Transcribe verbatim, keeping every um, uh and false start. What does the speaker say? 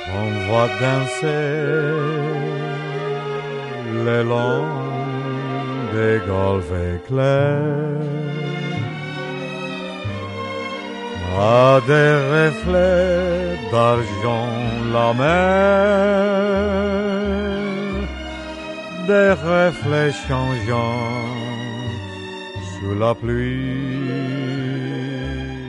On voit danser le long des golfes éclairs à des reflets d'argent la mer, des reflets changeants sous la pluie.